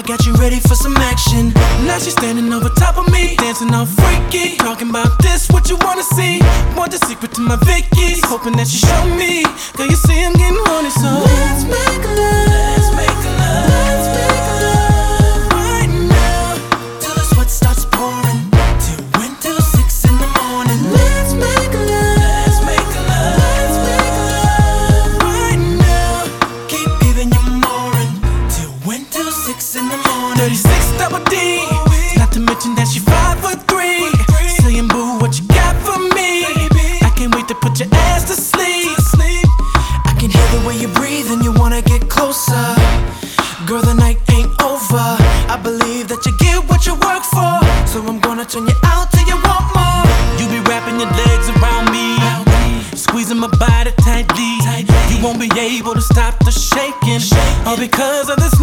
I got you ready for some action. Now she's standing over top of me, dancing all freaky, talking about this, what you wanna see. Want the secret to my Vicky's, hoping that you show me. Girl, you see I'm getting horny, so let's make love. Let's make love. Let's make love right now, till the sweat starts pouring, till when, till 6 in the morning. Let's make love. Let's make love. Let's make love right now. Keep giving you more, till when, till 6 in the morning. 36 double D, not to mention that she 5'3". Saying boo, what you got for me? I can't wait to put your ass to sleep. I can hear the way you breathe and you wanna get closer. Girl, the night ain't over. I believe that you get what you work for, so I'm gonna turn you out till you want more. You be wrapping your legs around me, squeezing my body tightly. You won't be able to stop the shaking, all because of this